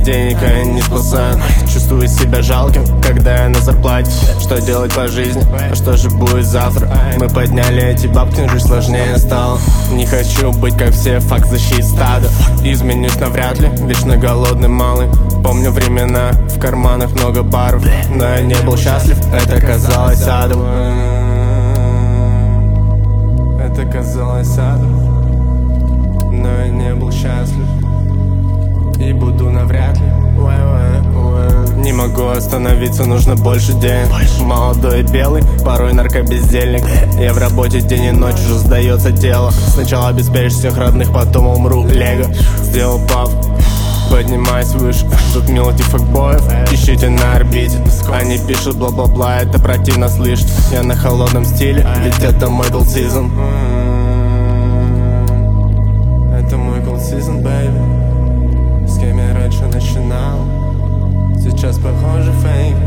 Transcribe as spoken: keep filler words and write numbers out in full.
денег, а не спасают. Чувствую себя жалким, когда я на зарплате. Что делать по жизни, а что же будет завтра? Мы подняли эти бабки, но жизнь сложнее стала. Не хочу быть как все, факт защит стада. Изменюсь навряд ли, вечно голодный малый. Помню времена, в карманах много баров. Но я не был счастлив, это казалось адом. Это казалось адом. Но я не был счастлив и буду навряд ли. Не могу остановиться, нужно больше денег. Молодой и белый, порой наркобездельник. Я в работе день и ночь, уже сдается тело. Сначала обеспечь всех родных, потом умру. Лего, сделал паф, поднимаюсь выше. Тут мелоди факбоев, ищите на орбите. Они пишут бла-бла-бла, это противно слышать. Я на холодном стиле, ведь это мой gold season. Это мой gold season, baby. С кем я раньше начинал, сейчас похоже фейк.